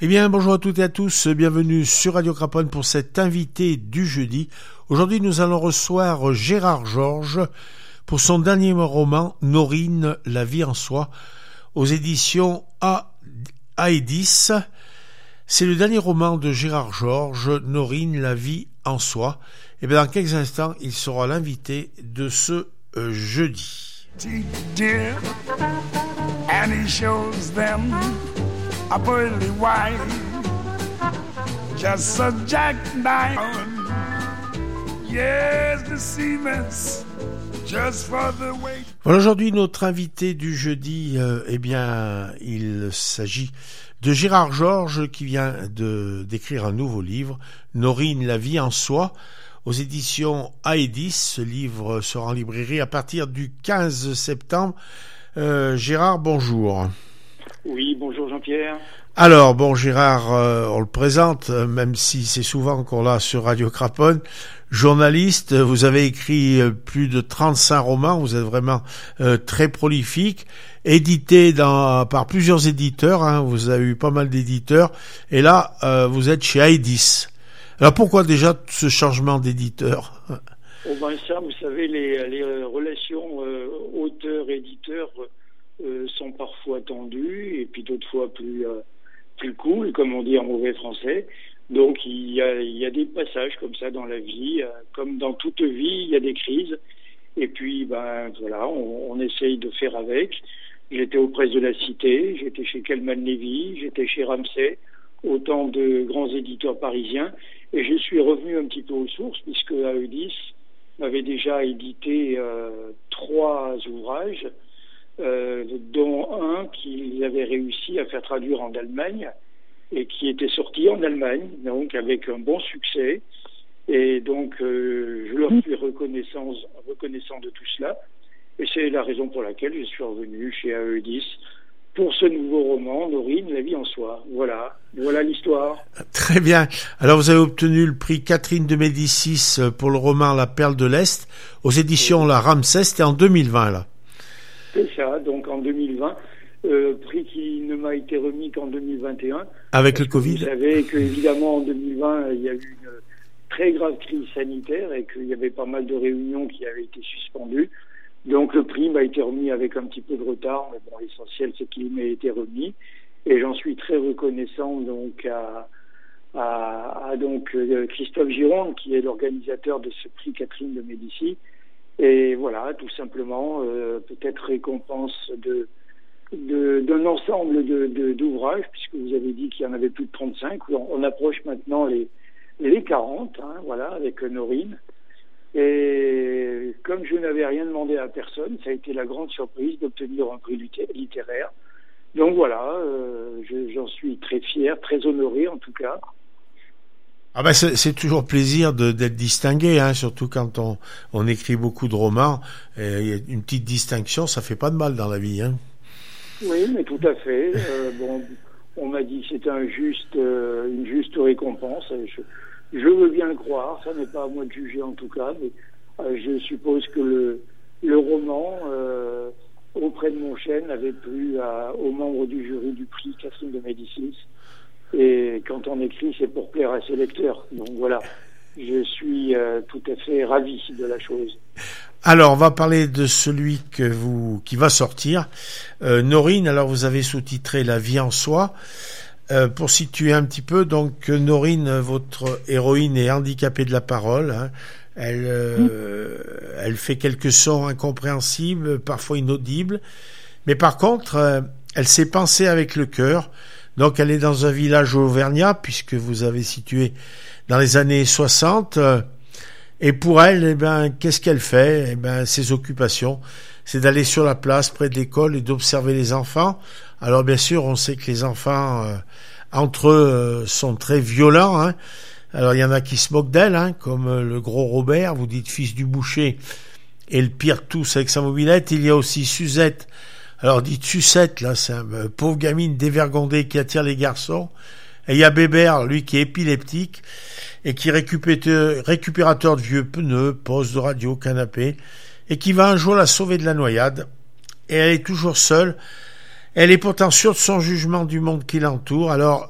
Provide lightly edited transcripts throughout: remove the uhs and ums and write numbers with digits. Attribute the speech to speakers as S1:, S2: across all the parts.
S1: Eh bien, bonjour à toutes et à tous, bienvenue sur Radio Craponne pour cet invité du jeudi. Aujourd'hui, nous allons recevoir Gérard Georges pour son dernier roman, Norine, la vie en soi, aux éditions Aedis. C'est le dernier roman de Gérard Georges, Norine, la vie en soi. Et bien, dans quelques instants, il sera l'invité de ce jeudi.
S2: Dear, and he shows them a pearly white, just a jackknife. Yes, the seaman's just for the weight.
S1: Voilà, aujourd'hui, notre invité du jeudi, eh bien, il s'agit de Gérard Georges qui vient d'écrire un nouveau livre, Norine, la vie en soi, aux éditions Aedis. Ce livre sera en librairie à partir du 15 septembre. Gérard, bonjour.
S3: Oui, bonjour Jean-Pierre.
S1: Alors, bon, Gérard, on le présente, même si c'est souvent qu'on l'a sur Radio Craponne. Journaliste, vous avez écrit plus de 35 romans, vous êtes vraiment très prolifique, édité par plusieurs éditeurs, hein, vous avez eu pas mal d'éditeurs, et là, vous êtes chez Aedis. Alors, pourquoi déjà ce changement d'éditeur ?
S3: Oh ben ça, vous savez, les relations auteur-éditeur sont parfois tendues, et puis d'autres fois plus cool, comme on dit en mauvais français. Donc il y a des passages comme ça dans la vie, comme dans toute vie, il y a des crises. Et puis ben voilà, on essaye de faire avec. J'étais aux Presses de la Cité, j'étais chez Kellman Levy, j'étais chez Ramsay, autant de grands éditeurs parisiens. Et je suis revenu un petit peu aux sources, puisque Aedis m'avait déjà édité 3 ouvrages, dont un qu'ils avaient réussi à faire traduire en Allemagne et qui était sorti en Allemagne, donc avec un bon succès. Et donc je leur suis reconnaissant de tout cela, et c'est la raison pour laquelle je suis revenu chez Aedis pour ce nouveau roman, Norine, la vie en soi. Voilà l'histoire. Très
S1: bien. Alors vous avez obtenu le prix Catherine de Médicis pour le roman La Perle de l'Est aux éditions La Ramsay, c'était en 2020 là.
S3: C'est ça, donc en 2020, prix qui ne m'a été remis qu'en 2021.
S1: Avec le Covid.
S3: Vous savez qu'évidemment en 2020, il y a eu une très grave crise sanitaire et qu'il y avait pas mal de réunions qui avaient été suspendues. Donc le prix m'a été remis avec un petit peu de retard, mais bon, l'essentiel c'est qu'il m'a été remis. Et j'en suis très reconnaissant donc à Christophe Gironde, qui est l'organisateur de ce prix Catherine de Médicis. Et voilà, tout simplement, peut-être récompense d'un ensemble d'ouvrages, puisque vous avez dit qu'il y en avait plus de 35. On approche maintenant les 40, hein, voilà, avec Norine. Et comme je n'avais rien demandé à personne, ça a été la grande surprise d'obtenir un prix littéraire. Donc voilà, j'en suis très fier, très honoré en tout cas.
S1: Ah ben c'est toujours plaisir d'être distingué, hein, surtout quand on écrit beaucoup de romans. Et une petite distinction, ça fait pas de mal dans la vie, hein.
S3: Oui, mais tout à fait. Bon, on m'a dit que c'était une juste récompense. Je veux bien le croire. Ça n'est pas à moi de juger en tout cas, mais je suppose que le roman auprès de mon chêne avait plu aux membres du jury du prix Catherine de Médicis. Et quand on écrit, c'est pour plaire à ses lecteurs. Donc voilà, je suis tout à fait ravi de la chose.
S1: Alors, on va parler de celui qui va sortir. Norine, alors vous avez sous-titré La vie en soi. Pour situer un petit peu, donc Norine, votre héroïne, est handicapée de la parole, hein. Elle fait quelques sons incompréhensibles, parfois inaudibles. Mais par contre, elle sait penser avec le cœur. Donc elle est dans un village auvergnat, puisque vous avez situé dans les années 60. Et pour elle, eh ben, qu'est-ce qu'elle fait ? Eh ben, ses occupations, c'est d'aller sur la place près de l'école et d'observer les enfants. Alors bien sûr, on sait que les enfants, entre eux, sont très violents, hein. Alors il y en a qui se moquent d'elle, hein, comme le gros Robert, vous dites fils du boucher, et le pire de tous avec sa mobilette. Il y a aussi Suzette. Alors dites Sucette, là, c'est une pauvre gamine dévergondée qui attire les garçons. Et il y a Bébert, lui qui est épileptique et qui est récupérateur de vieux pneus, postes de radio, canapé, et qui va un jour la sauver de la noyade. Et elle est toujours seule. Elle est pourtant sûre de son jugement du monde qui l'entoure. Alors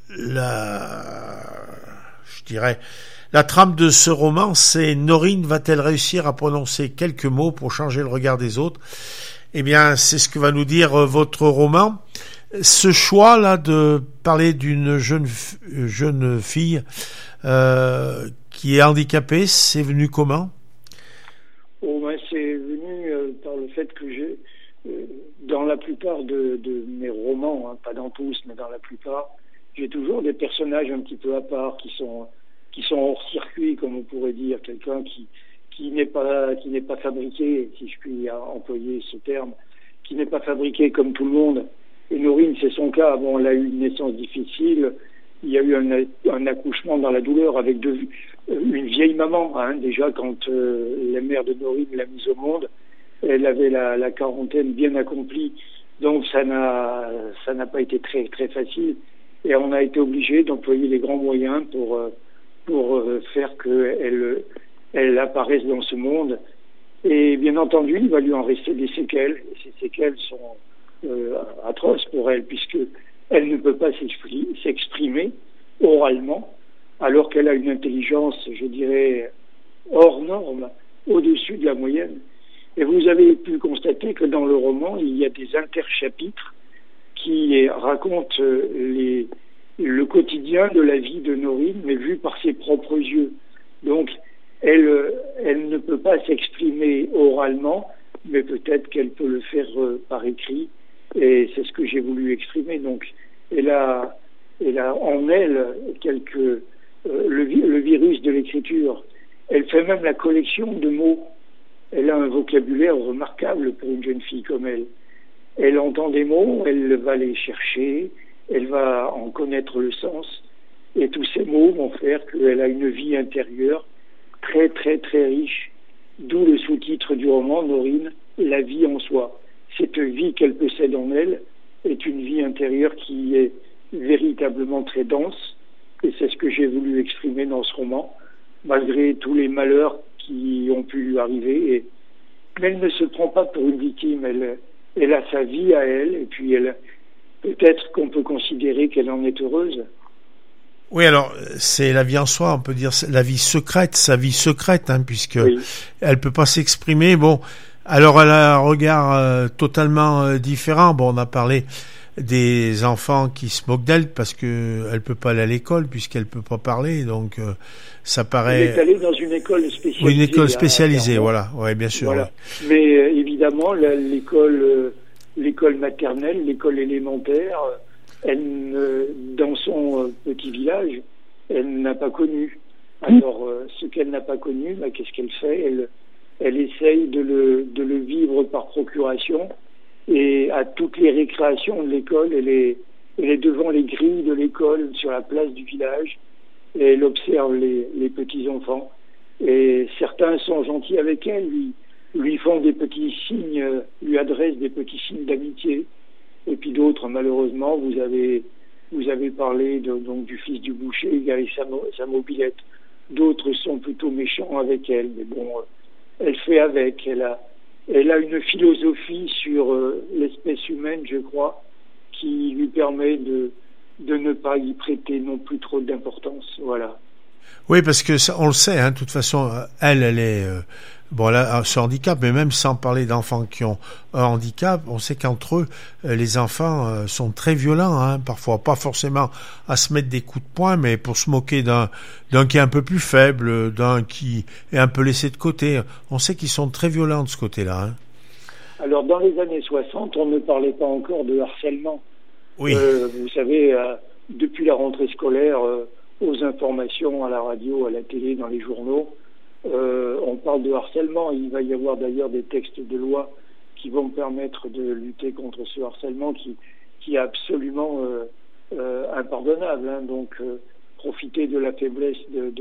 S1: je dirais, la trame de ce roman, c'est Norine va-t-elle réussir à prononcer quelques mots pour changer le regard des autres? Eh bien, c'est ce que va nous dire votre roman. Ce choix-là de parler d'une jeune fille qui est handicapée, c'est venu comment?
S3: C'est venu par le fait que dans la plupart de mes romans, pas dans tous, mais dans la plupart, j'ai toujours des personnages un petit peu à part qui sont hors circuit, comme on pourrait dire, quelqu'un qui n'est pas fabriqué, si je puis employer ce terme, qui n'est pas fabriqué comme tout le monde. Et Norine, c'est son cas. Bon, elle a eu une naissance difficile. Il y a eu un accouchement dans la douleur avec une vieille maman. Déjà, quand la mère de Norine l'a mise au monde, elle avait la quarantaine bien accomplie. Donc, ça n'a pas été très, très facile. Et on a été obligé d'employer les grands moyens pour faire qu'elle apparaisse dans ce monde. Et bien entendu, il va lui en rester des séquelles. Et ces séquelles sont atroce pour elle, puisque elle ne peut pas s'exprimer oralement, alors qu'elle a une intelligence, je dirais, hors norme, au-dessus de la moyenne. Et vous avez pu constater que dans le roman, il y a des interchapitres qui racontent le quotidien de la vie de Norine, mais vu par ses propres yeux. Donc, elle ne peut pas s'exprimer oralement, mais peut-être qu'elle peut le faire par écrit. Et c'est ce que j'ai voulu exprimer. Donc, elle a en elle le virus de l'écriture. Elle fait même la collection de mots. Elle a un vocabulaire remarquable pour une jeune fille comme elle. Elle entend des mots, elle va les chercher, elle va en connaître le sens. Et tous ces mots vont faire qu'elle a une vie intérieure très, très, très riche. D'où le sous-titre du roman, Norine, la vie en soi. Cette vie qu'elle possède en elle est une vie intérieure qui est véritablement très dense, et c'est ce que j'ai voulu exprimer dans ce roman, malgré tous les malheurs qui ont pu lui arriver. Mais elle ne se prend pas pour une victime, elle a sa vie à elle, et puis peut-être qu'on peut considérer qu'elle en est heureuse.
S1: Oui, alors c'est la vie en soi, on peut dire la vie secrète, sa vie secrète, puisque elle peut pas s'exprimer. Bon. Alors, elle a un regard totalement différent. Bon, on a parlé des enfants qui se moquent d'elle parce que elle peut pas aller à l'école puisqu'elle peut pas parler. Donc, ça paraît.
S3: Elle est allée dans une école spécialisée.
S1: Oui, une école spécialisée, voilà. Ouais, bien sûr.
S3: Voilà. Ouais. Mais évidemment, l'école maternelle, l'école élémentaire, dans son petit village, elle n'a pas connu. Alors, ce qu'elle n'a pas connu, qu'est-ce qu'elle fait? Elle essaye de le vivre par procuration, et à toutes les récréations de l'école, elle est devant les grilles de l'école, sur la place du village, et elle observe les petits-enfants. Et certains sont gentils avec elle, lui font des petits signes, lui adressent des petits signes d'amitié. Et puis d'autres, malheureusement, vous avez parlé donc du fils du boucher, Gary sa mobilette. D'autres sont plutôt méchants avec elle, mais bon... Elle fait avec, elle a une philosophie sur l'espèce humaine, je crois, qui lui permet de ne pas y prêter non plus trop d'importance, voilà.
S1: Oui, parce que ça, on le sait, de toute façon, elle est elle a ce handicap, mais même sans parler d'enfants qui ont un handicap, on sait qu'entre eux, les enfants sont très violents, parfois pas forcément à se mettre des coups de poing, mais pour se moquer d'un qui est un peu plus faible, d'un qui est un peu laissé de côté. On sait qu'ils sont très violents de ce côté-là.
S3: Alors, dans les années 60, on ne parlait pas encore de harcèlement.
S1: Oui.
S3: Vous savez, depuis la rentrée scolaire, aux informations, à la radio, à la télé, dans les journaux, on parle de harcèlement. Il va y avoir d'ailleurs des textes de loi qui vont permettre de lutter contre ce harcèlement qui est absolument impardonnable. Donc, profiter de la faiblesse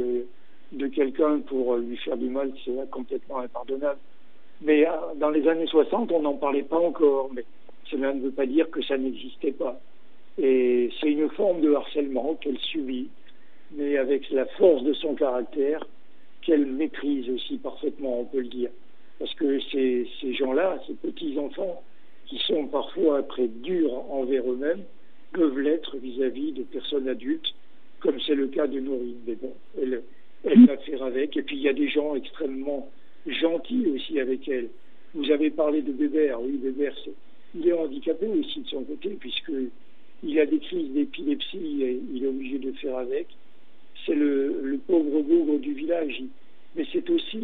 S3: de quelqu'un pour lui faire du mal, c'est complètement impardonnable. Mais dans les années 60, on n'en parlait pas encore. Mais cela ne veut pas dire que ça n'existait pas. Et c'est une forme de harcèlement qu'elle subit, mais avec la force de son caractère, qu'elle maîtrise aussi parfaitement, on peut le dire. Parce que ces gens-là, ces petits-enfants, qui sont parfois après durs envers eux-mêmes, peuvent l'être vis-à-vis de personnes adultes, comme c'est le cas de Norine. Mais bon, elle va faire avec. Et puis il y a des gens extrêmement gentils aussi avec elle. Vous avez parlé de Bébert. Oui, Bébert, il est handicapé aussi de son côté, puisqu'il a des crises d'épilepsie et il est obligé de faire avec. C'est le pauvre bougre du village. Mais c'est aussi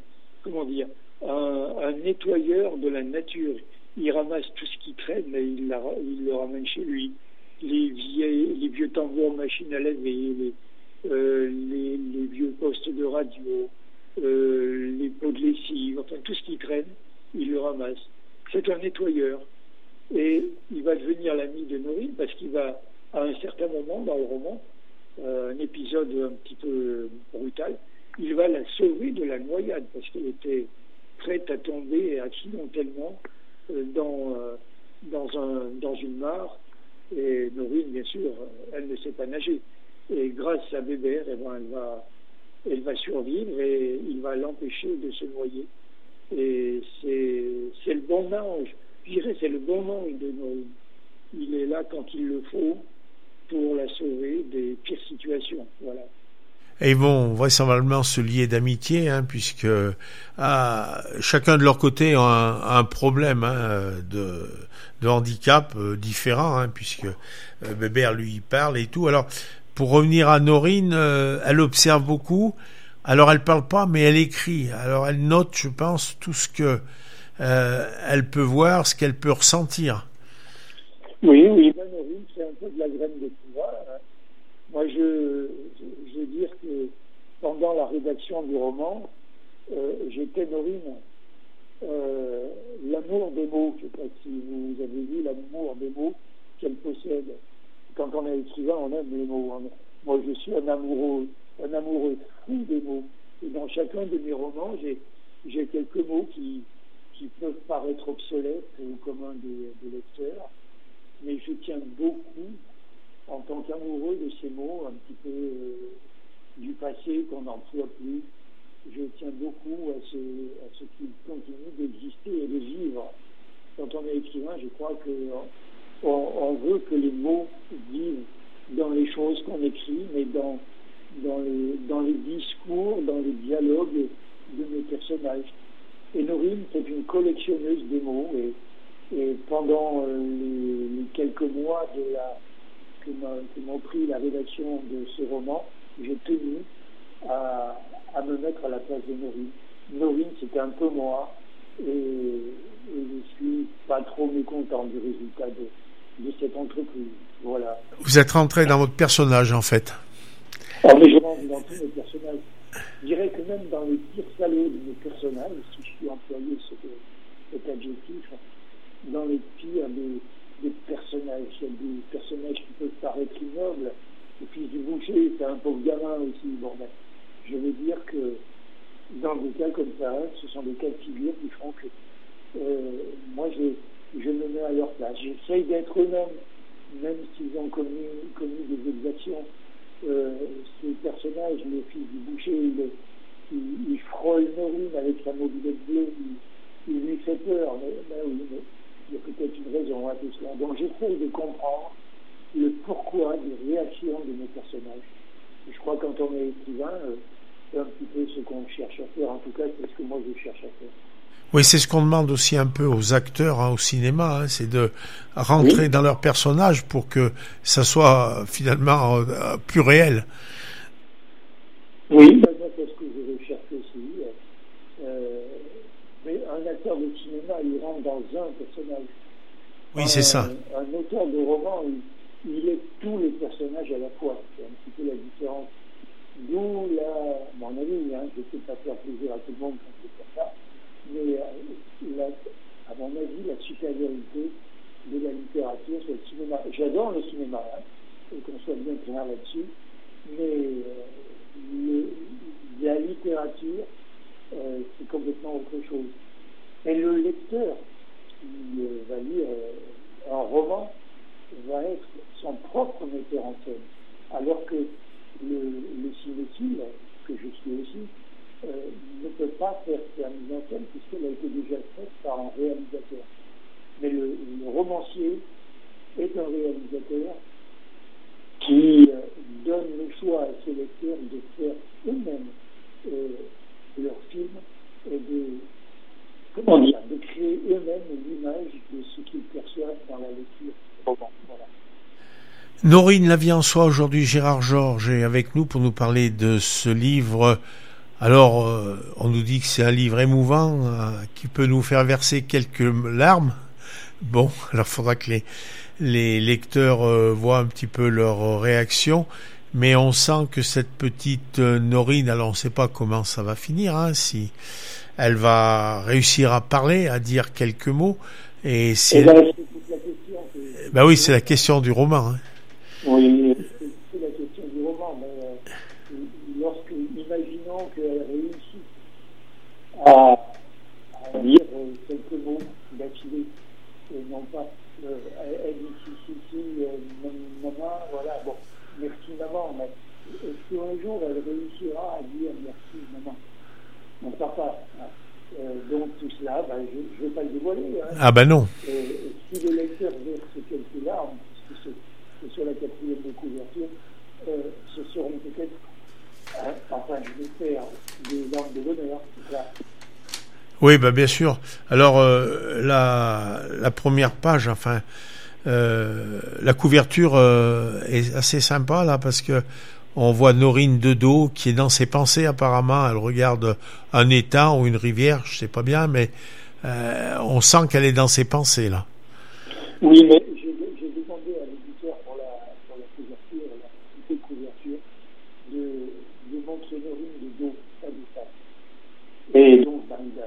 S3: un nettoyeur de la nature. Il ramasse tout ce qui traîne et il le ramène chez lui. Les vieux tambours machines à laver, les vieux postes de radio, les pots de lessive, enfin tout ce qui traîne, il le ramasse. C'est un nettoyeur. Et il va devenir l'ami de Norine parce qu'il va, à un certain moment dans le roman, un épisode un petit peu brutal, il va la sauver de la noyade parce qu'elle était prête à tomber accidentellement dans une mare. Et Norine, bien sûr, elle ne sait pas nager. Et grâce à Bébert, elle va survivre et il va l'empêcher de se noyer. Et c'est le bon ange. Je dirais c'est le bon ange de Norine. Il est là quand il le faut pour la sauver des pires situations. Voilà.
S1: Et ils vont vraisemblablement se lier d'amitié, puisque chacun de leur côté a un problème de handicap différent, puisque Bébert lui parle et tout. Alors, pour revenir à Norine, elle observe beaucoup. Alors, elle parle pas, mais elle écrit. Alors, elle note, je pense, tout ce que elle peut voir, ce qu'elle peut ressentir.
S3: Oui, Norine, c'est un peu de la graine de pouvoir. Moi, je veux dire que pendant la rédaction du roman, j'étais Norine. L'amour des mots, je ne sais pas si vous avez vu l'amour des mots qu'elle possède. Quand on est écrivain, on aime les mots. Moi, je suis un amoureux fou des mots. Et dans chacun de mes romans, j'ai quelques mots qui peuvent paraître obsolètes au commun des lecteurs, mais je tiens beaucoup, en tant qu'amoureux de ces mots, un petit peu du passé qu'on n'emploie plus, je tiens beaucoup à ce qu'ils continuent d'exister et de vivre. Quand on est écrivain, je crois qu'on veut que les mots vivent dans les choses qu'on écrit, mais dans les discours, dans les dialogues de mes personnages. Et Norine, c'est une collectionneuse des mots, et pendant les quelques mois que m'ont pris la rédaction de ce roman, j'ai tenu à me mettre à la place de Norine. Norine, c'était un peu moi, et je suis pas trop mécontent du résultat de cette entreprise. Voilà.
S1: Vous êtes rentré dans votre personnage, en fait.
S3: Mais je rentre dans tous mes personnages. Je dirais que même dans les pires salauds de mes personnages, si je puis employer cet adjectif, dans les pires des personnages, il y a des personnages qui peuvent paraître ignobles. Le fils du boucher, c'est un pauvre gamin aussi. Bon, ben, je veux dire que dans des cas comme ça, ce sont des cas de figure qui font que moi, je me mets à leur place. J'essaye d'être eux-mêmes, même s'ils ont commis des exactions. Ce personnage, le fils du boucher, il frôle Norine avec sa mobilette bleue, il lui fait peur, mais oui, mais il y a peut-être une raison à tout cela. Donc j'essaye de comprendre le pourquoi des réactions de mes personnages. Et je crois que quand on est écrivain, c'est un petit peu ce qu'on cherche à faire. En tout cas, c'est ce que moi je cherche à faire.
S1: Oui, c'est ce qu'on demande aussi un peu aux acteurs au cinéma, c'est de rentrer dans leur personnage pour que ça soit finalement plus réel.
S3: Oui, c'est ce que je recherche aussi. Mais un acteur de cinéma, il rentre dans un personnage.
S1: Oui, c'est ça.
S3: Un auteur de roman, il est tous les personnages à la fois. C'est un petit peu la différence. D'où mon avis, je ne sais pas faire plaisir à tout le monde quand c'est comme ça, mais à mon avis, la supériorité de la littérature sur le cinéma. J'adore le cinéma, et qu'on soit bien clair là-dessus, mais la littérature, c'est complètement autre chose. Et le lecteur qui va lire un roman va être son propre metteur en scène, alors que le cinéphile, que je suis aussi, ne peut pas faire sa mise en scène puisqu'elle a été déjà faite par un réalisateur. Mais le romancier est un réalisateur
S1: Norine Lavie-en-Soie, aujourd'hui Gérard Georges est avec nous pour nous parler de ce livre. Alors, on nous dit que c'est un livre émouvant qui peut nous faire verser quelques larmes. Bon, alors il faudra que les lecteurs voient un petit peu leur réaction. Mais on sent que cette petite Norine, alors on ne sait pas comment ça va finir, hein, si elle va réussir à parler, à dire quelques mots. Et si
S4: c'est toute la question.
S1: Ben oui, c'est la question du roman. Hein.
S4: Oui, c'est la question du roman, mais imaginons qu'elle réussisse à dire quelques mots d'affilée, et non pas elle dit si, maman, voilà, bon, merci maman, mais est-ce qu'un jour elle réussira à dire merci maman, mon papa, hein. Donc tout cela, je ne vais pas le dévoiler. Hein.
S1: Ah ben non.
S4: Si le lecteur verse quelques larmes, puisque c'est sur la 4e de couverture, ce seront peut-être, enfin je vais faire des larmes de bonheur, c'est ça.
S1: Oui, ben bien sûr. Alors la première page, enfin la couverture est assez sympa là parce que on voit Norine de dos qui est dans ses pensées apparemment. Elle regarde un étang ou une rivière, je sais pas bien, mais on sent qu'elle est dans ses pensées là.
S4: Oui, mais j'ai demandé à l'éditeur pour la couverture, la petite couverture, de montrer Norine de dos, pas de face. Et donc,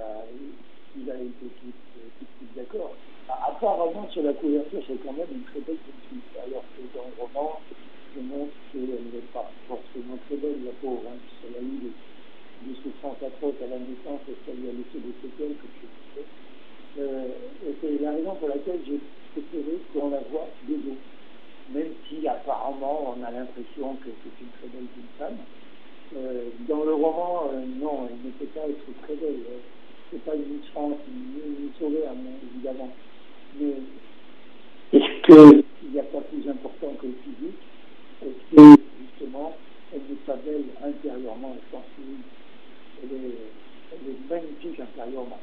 S4: il a été tout d'accord. Apparemment, sur la couverture, c'est quand même une très belle petite, alors que dans le roman, je montre qu'elle n'est pas forcément très belle, la pauvre, hein, puisqu'elle a eu des souffrances atroces à la naissance et ça lui a laissé des séquelles, comme je disais. Et c'est la raison pour laquelle j'ai préféré qu'on la voie de dos. Même si apparemment on a l'impression que c'est une très belle jeune femme. Dans le roman, non, elle ne peut pas être très belle. C'est pas une Miss France, ni Sauveur, évidemment. Mais est-ce qu'il n'y a pas plus important que le physique? Est-ce que justement, elle n'est pas belle intérieurement? Je pense que oui. Elle est magnifique intérieurement.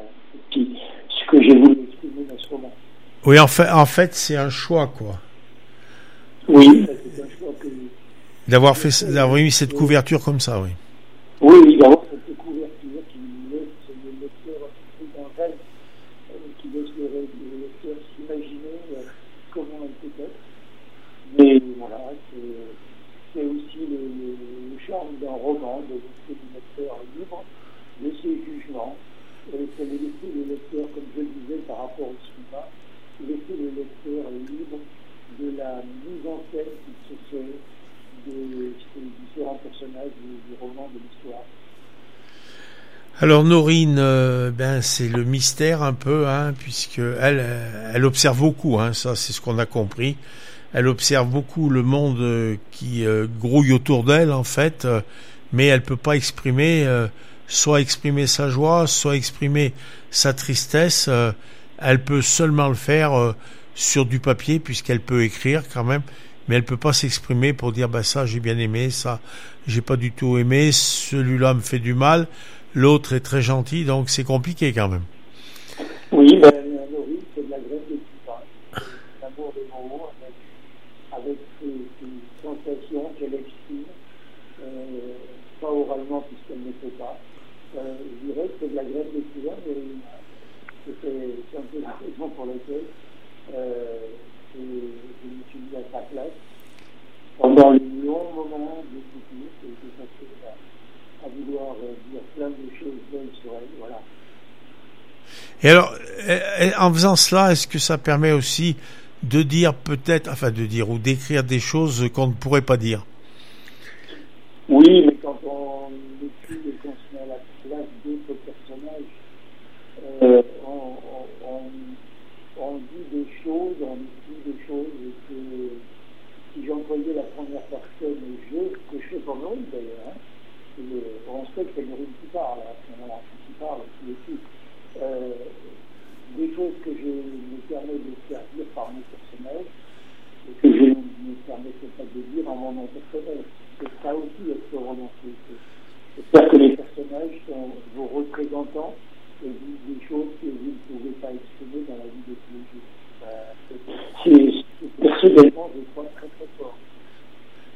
S4: Ce que j'ai voulu exprimer dans ce roman.
S1: Oui, en fait, c'est un choix, quoi.
S4: Oui, c'est un choix que...
S1: D'avoir mis cette couverture comme ça, oui.
S4: Oui, d'avoir cette couverture qui laisse le lecteur dans rêve, qui laisse le lecteur s'imaginer comment elle peut être. Mais voilà, c'est aussi le charme d'un roman, de laisser le lecteur libre de ses jugements. C'est de laisser le lecteur, comme je le disais par rapport au cinéma, laisser le lecteur libre de la mise en scène qui se fait des différents personnages du roman, de l'histoire.
S1: Alors Norine, c'est le mystère un peu, hein, puisque elle observe beaucoup, hein, ça c'est ce qu'on a compris. Elle observe beaucoup le monde qui grouille autour d'elle en fait, mais elle peut pas exprimer, soit exprimer sa joie, soit exprimer sa tristesse. Elle peut seulement le faire sur du papier puisqu'elle peut écrire quand même. Mais elle peut pas s'exprimer pour dire ça j'ai bien aimé, ça j'ai pas du tout aimé, celui-là me fait du mal, l'autre est très gentil, donc c'est compliqué quand même.
S4: Oui, Norine, c'est de la graine de piment, l'amour des mots, avec ces sensations qu'elle exprime, pas oralement puisqu'elle ne peut pas. Je dirais que c'est de la graine de piment, mais c'est un peu la raison pour laquelle je me suis mis à sa place pendant les longs moments de souffrance et de passer à vouloir dire plein de choses belles sur elle, voilà.
S1: Et alors, en faisant cela, est-ce que ça permet aussi de dire ou d'écrire des choses qu'on ne pourrait pas dire?
S4: Oui, mais quand on écrit et qu'on se met à la place d'autres personnages, on dit des choses, on écrit des choses, et que si j'employais la première personne, que je fais pour Norine d'ailleurs, hein, on sait que c'est Norine qui parle, à ce moment-là, qui parle, qui écrit. Des choses que je me permets de faire dire par mes personnages, et que je ne me permettais pas de dire en mon nom personnel. C'est ça aussi être romancier. C'est-à-dire que les personnages sont vos représentants et disent des choses que vous ne pouvez pas exprimer dans la vie de tous les jours. Personnellement, je crois très très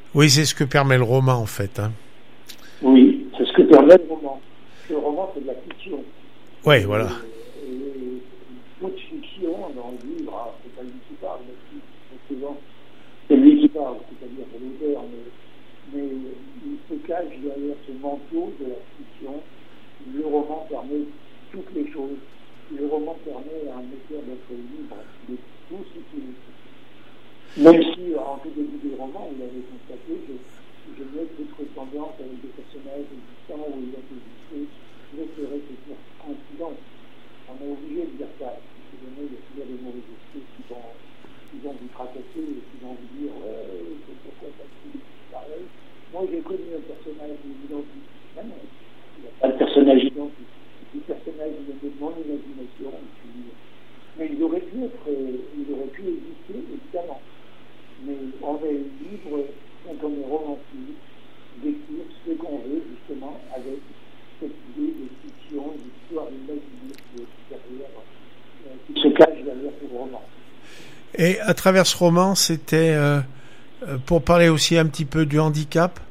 S1: Oui, c'est ce que permet le roman, en fait. Hein.
S4: Oui, c'est ce que permet le roman. Le roman, c'est de la fiction.
S1: Oui, voilà.
S4: Et toute fiction dans le livre, c'est pas lui qui parle, mais souvent, c'est lui qui parle, c'est-à-dire c'est l'auteur, mais il se cache derrière ce manteau de la fiction. Le roman permet toutes les choses. Le roman permet à un auteur d'être libre de tout ce qu'il veut. Même si, en tout début du roman, il avait constaté que je n'ai toute ressemblance avec des personnages existants où il a existé, ne serait que pour coïncidence. On est obligé de dire ça. Il y a des mauvais esprits qui vont vous tracasser et qui vont vous dire c'est pourquoi ça se pareil. Moi, j'ai connu un personnage identique. Non, il n'y a pas de personnage identique. Le personnage de mon imagination. Mais il aurait pu exister, évidemment. Mais on est libre, quand on est romantique, d'écrire ce qu'on veut, justement, avec cette idée de fiction, d'histoire imaginée qui se cache derrière ce roman.
S1: Et à travers ce roman, c'était pour parler aussi un petit peu du handicap.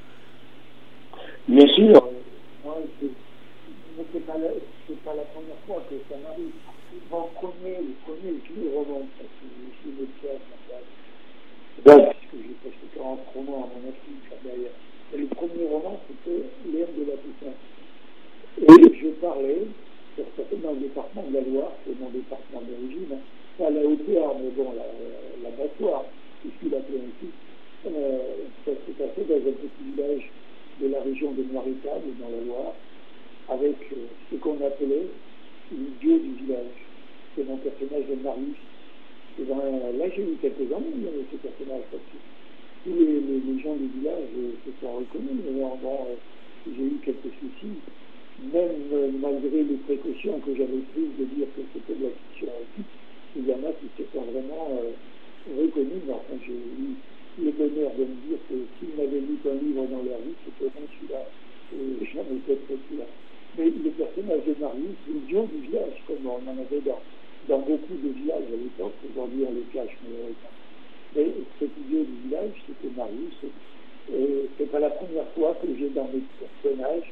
S4: Bien sûr, moi, c'est pas la première fois que ça m'arrive. Mon premier roman, parce que je suis médecin, puisque j'ai presque 40 romans à mon actif derrière. Et le premier roman, c'était L'Air de la Toussaint. Et je parlais, dans le département de la Loire, c'est mon département d'origine, pas à la hauteur, mais bon, l'abattoir, puisqu'il appelait ainsi. Ça s'est passé dans un petit village de la région de Noiretable, dans la Loire, avec ce qu'on appelait l'idiot du village. C'est mon personnage de Marius. Et ben, là, j'ai eu quelques années avec ce personnage, parce que tous les gens du village se sont reconnus, mais bon, j'ai eu quelques soucis, même malgré les précautions que j'avais prises de dire que c'était de la fiction éthique, il y en a qui se sont vraiment reconnus, mais enfin, j'ai eu le bonheur de me dire que s'ils m'avaient lu un livre dans leur vie, c'était au moins celui-là, et j'en étais très fier. Mais le personnage de Marius, l'idiot du village, comme on en avait dans beaucoup de villages à l'époque, aujourd'hui on les cache malheureusement. Mais cet idiot du village, c'était Marius, et c'est pas la première fois que j'ai dans mes personnages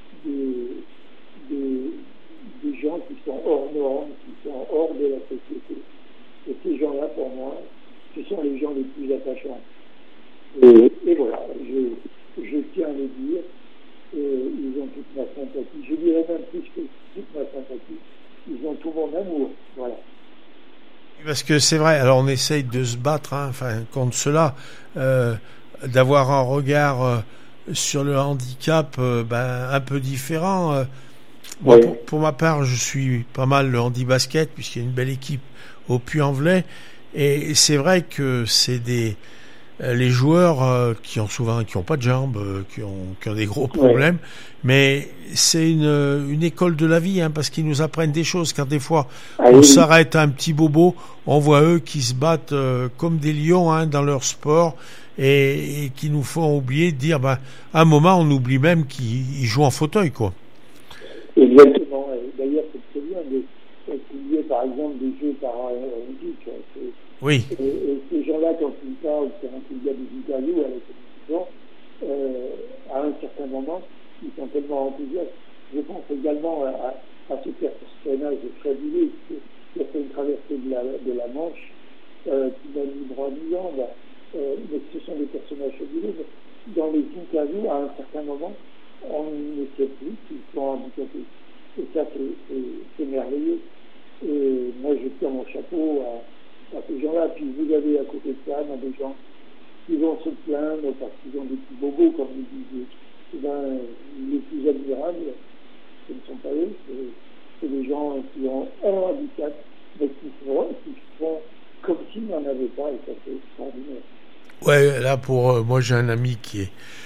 S4: des gens qui sont hors normes, qui sont hors de la société. Et ces gens-là, pour moi, ce sont les gens les plus attachants. Et voilà, je tiens à le dire, ils ont toute ma sympathie. Je dirais même plus que toute ma sympathie. Ils ont tout mon amour, voilà.
S1: Parce que c'est vrai, alors on essaye de se battre contre cela, d'avoir un regard sur le handicap un peu différent. Moi,
S4: Oui.
S1: pour ma part, je suis pas mal le handi-basket, puisqu'il y a une belle équipe au Puy-en-Velay, et c'est vrai que c'est les joueurs qui ont pas de jambes, qui ont des gros problèmes, mais c'est une école de la vie, parce qu'ils nous apprennent des choses. Quand des fois on s'arrête à un petit bobo, on voit eux qui se battent comme des lions dans leur sport, et qui nous font oublier de dire, à un moment on oublie même qu'ils jouent en fauteuil, quoi.
S4: Exactement. D'ailleurs, c'est très bien qu'il y ait par exemple des jeux paralympiques.
S1: Oui.
S4: Et ces gens-là, quand ils parlent, quand il y a des interviews à la télévision, à un certain moment, ils sont tellement enthousiastes. Je pense également à ce personnage fabuleux qui a fait une traversée de la Manche, qui n'a ni bras ni jambes, mais ce sont des personnages fabuleux. Dans les interviews, à un certain moment, on ne sait plus qu'ils sont handicapés. Et ça, c'est merveilleux. Et moi, je tire mon chapeau à ces gens-là. Puis vous avez à côté de ça des gens qui vont se plaindre parce qu'ils ont des petits bobos, comme vous disiez. Les plus admirables, ce ne sont pas eux, c'est des gens qui ont un handicap, mais qui font comme s'ils n'en avaient pas, et ça c'est extraordinaire.
S1: Ouais, là moi j'ai un ami qui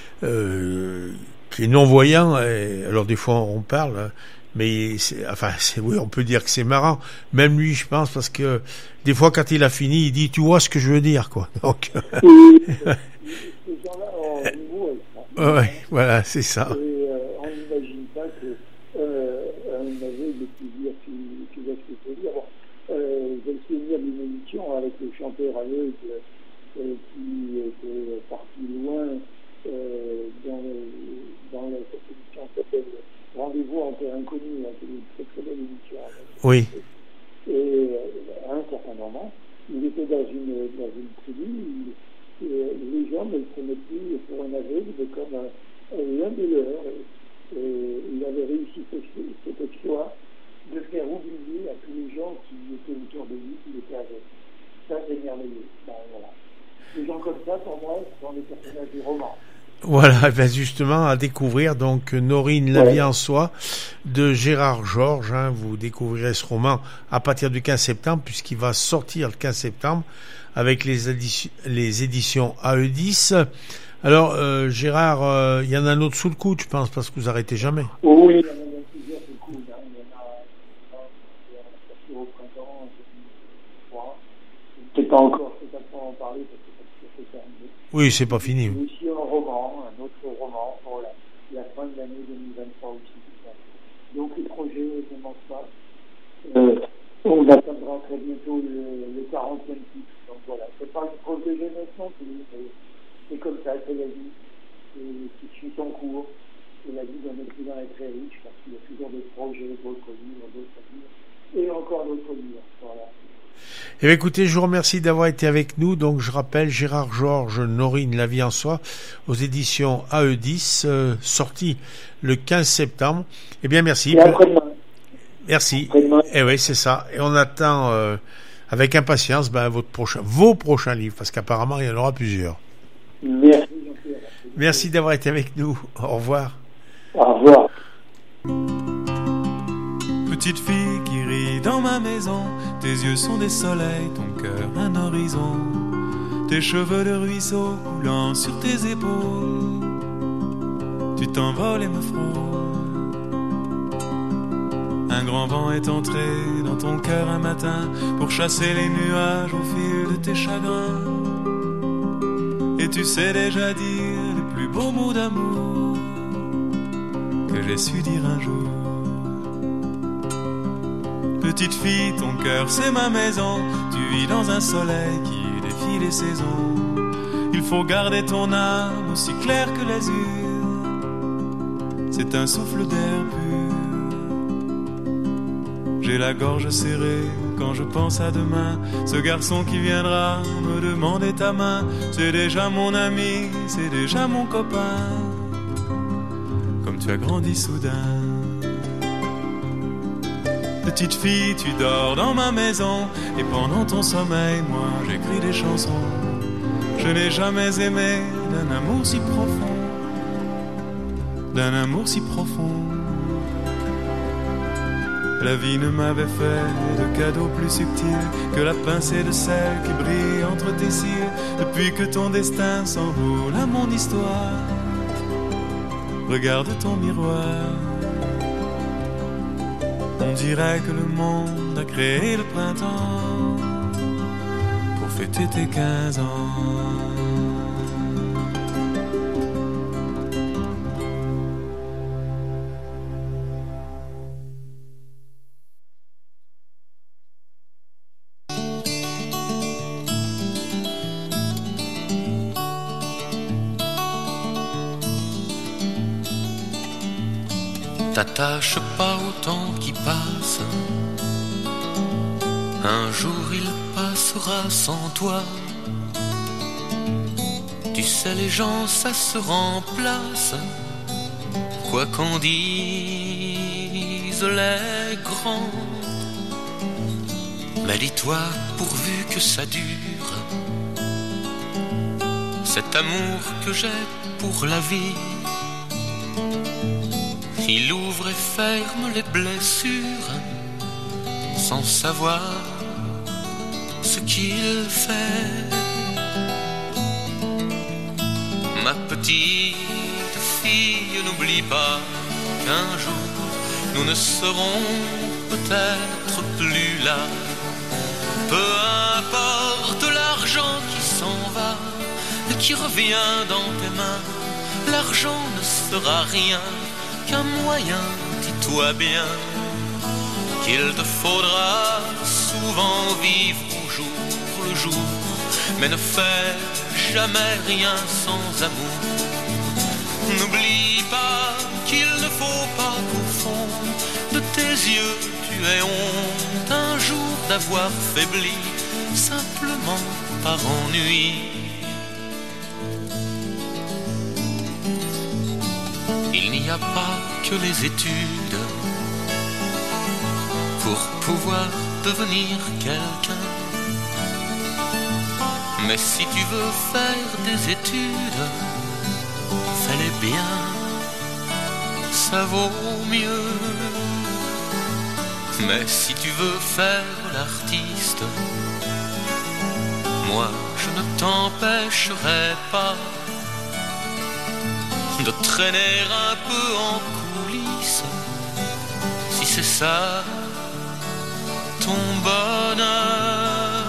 S1: est non-voyant, et alors des fois on parle, mais oui, on peut dire que c'est marrant, même lui je pense, parce que des fois quand il a fini, il dit tu vois ce que je veux dire, quoi. Donc
S4: ces gens-là ont un niveau extraordinaire.
S1: Ouais, voilà, c'est ça.
S4: Et on n'imagine pas que un aveugle puisse dire tu vois ce que je veux dire. Bon, j'ai souvenir d'une émission avec le chanteur aveugle qui était parti loin dans cette émission qui s'appelle Rendez-vous en terre inconnue, qui est une très très belle émission.
S1: Oui.
S4: Et à un certain moment, il était dans une tribu, les gens ne le prenaient plus pour un aveugle, mais comme l'un des leurs. Et il avait réussi cet exploit de faire oublier à tous les gens qui étaient autour de lui qu'il était aveugle. Ça, c'est merveilleux. Voilà. Des gens comme ça, pour moi, sont les personnages du roman.
S1: Voilà, ben justement, à découvrir, donc, Norine, La vie en soi, de Gérard Georges, hein. Vous découvrirez ce roman à partir du 15 septembre, puisqu'il va sortir le 15 septembre, avec les éditions AE10. Alors, Gérard, il y en a un autre sous le coude, je pense, parce que vous arrêtez jamais.
S4: Oui, il y en a plusieurs sous le coude. Il y en a au printemps, 2003. C'est pas encore, c'est pas pour en parler, parce que c'est terminé.
S1: Oui, c'est pas fini.
S4: Il y a aussi un autre roman pour la fin de l'année 2023 aussi. Donc les projets ne commencent pas. On atteindra très bientôt le 40e titre. Donc voilà, c'est pas une preuve de jeunesse non plus, mais c'est comme ça, c'est la vie qui suit son cours. Et la vie d'un écrivain est très riche parce qu'il y a toujours des projets, d'autres livres, et encore d'autres livres. Voilà.
S1: Eh bien, écoutez, je vous remercie d'avoir été avec nous. Donc, je rappelle, Gérard Georges, Norine, La vie en soi, aux éditions AE10, sorti le 15 septembre. Eh bien, merci.
S4: Et après-demain.
S1: Merci.
S4: Après-demain.
S1: Eh oui, c'est ça. Et on attend avec impatience vos prochains livres, parce qu'apparemment, il y en aura plusieurs.
S4: Merci, Jean-Pierre.
S1: Merci d'avoir été avec nous. Au revoir.
S4: Au revoir.
S5: Petite fille qui rit dans ma maison, tes yeux sont des soleils, ton cœur un horizon, tes cheveux de ruisseau coulant sur tes épaules, tu t'envoles et me frôles. Un grand vent est entré dans ton cœur un matin pour chasser les nuages au fil de tes chagrins, et tu sais déjà dire les plus beaux mots d'amour que j'ai su dire un jour. Petite fille, ton cœur c'est ma maison, tu vis dans un soleil qui défie les saisons. Il faut garder ton âme aussi claire que l'azur, c'est un souffle d'air pur. J'ai la gorge serrée quand je pense à demain, ce garçon qui viendra me demander ta main. C'est déjà mon ami, c'est déjà mon copain, comme tu as grandi soudain. Petite fille, tu dors dans ma maison, et pendant ton sommeil, moi j'écris des chansons. Je n'ai jamais aimé d'un amour si profond, d'un amour si profond. La vie ne m'avait fait de cadeau plus subtil que la pincée de sel qui brille entre tes cils. Depuis que ton destin s'enroule à mon histoire, regarde ton miroir. On dirait que le monde a créé le printemps pour fêter tes 15 ans.
S6: T'attache pas au temps qui passe, un jour il passera sans toi. Tu sais les gens ça se remplace, quoi qu'on dise les grands. Mais dis-toi pourvu que ça dure, cet amour que j'ai pour la vie, il ouvre et ferme les blessures sans savoir ce qu'il fait. Ma petite fille, n'oublie pas qu'un jour nous ne serons peut-être plus là. Peu importe l'argent qui s'en va et qui revient dans tes mains, l'argent ne sera rien qu'un moyen, dis-toi bien, qu'il te faudra souvent vivre au jour le jour, mais ne fais jamais rien sans amour. N'oublie pas qu'il ne faut pas qu'au fond de tes yeux tu aies honte un jour d'avoir faibli simplement par ennui. Il n'y a pas que les études pour pouvoir devenir quelqu'un. Mais si tu veux faire des études, fais-les bien, ça vaut mieux. Mais si tu veux faire l'artiste, moi je ne t'empêcherai pas de traîner un peu en coulisses, si c'est ça ton bonheur.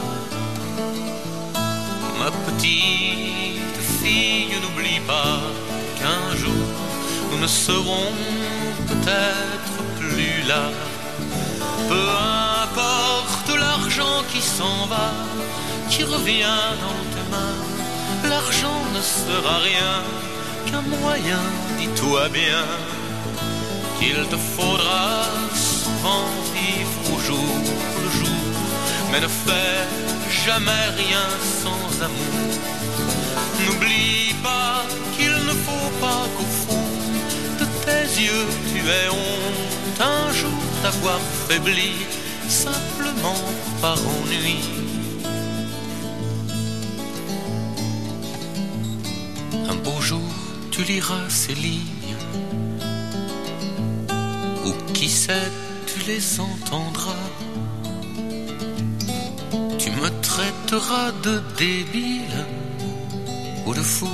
S6: Ma petite fille, n'oublie pas qu'un jour nous ne serons peut-être plus là. Peu importe l'argent qui s'en va, qui revient dans tes mains, l'argent ne sera rien qu'un moyen, dis-toi bien, qu'il te faudra souvent vivre au jour le jour, mais ne fais jamais rien sans amour. N'oublie pas qu'il ne faut pas qu'au fond de tes yeux tu aies honte un jour d'avoir faibli simplement par ennui. Un beau jour tu liras ces lignes, ou qui sait tu les entendras. Tu me traiteras de débile ou de fou,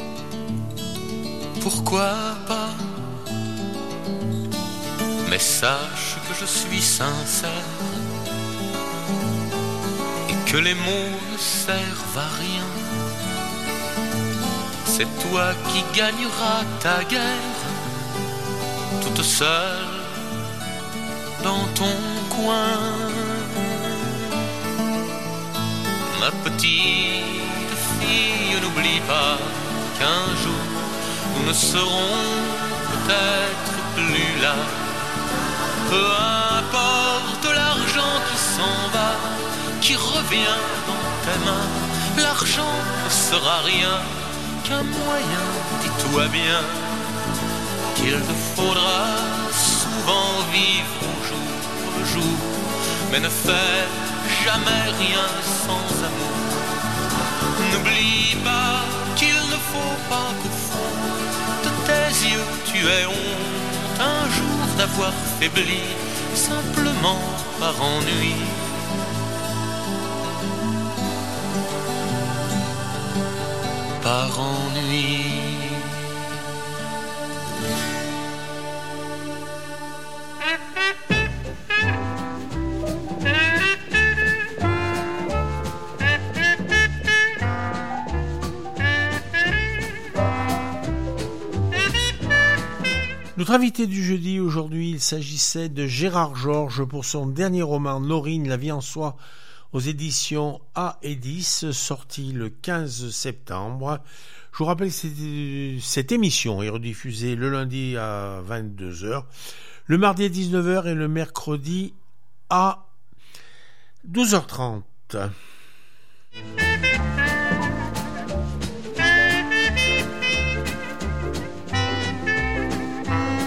S6: pourquoi pas? Mais sache que je suis sincère et que les mots ne servent à rien. C'est toi qui gagneras ta guerre toute seule dans ton coin. Ma petite fille, n'oublie pas qu'un jour nous ne serons peut-être plus là. Peu importe l'argent qui s'en va, qui revient dans tes mains, l'argent ne sera rien qu'un moyen, dis-toi bien, qu'il te faudra souvent vivre au jour le jour, mais ne fais jamais rien sans amour. N'oublie pas qu'il ne faut pas qu'au fond de tes yeux tu aies honte un jour d'avoir faibli simplement par ennui. Par ennui.
S1: Notre invité du jeudi aujourd'hui, il s'agissait de Gérard Georges pour son dernier roman Norine, La vie en soi, aux éditions A&Edis, sorti le 15 septembre. Je vous rappelle que cette émission est rediffusée le lundi à 22h, le mardi à 19h et le mercredi à 12h30.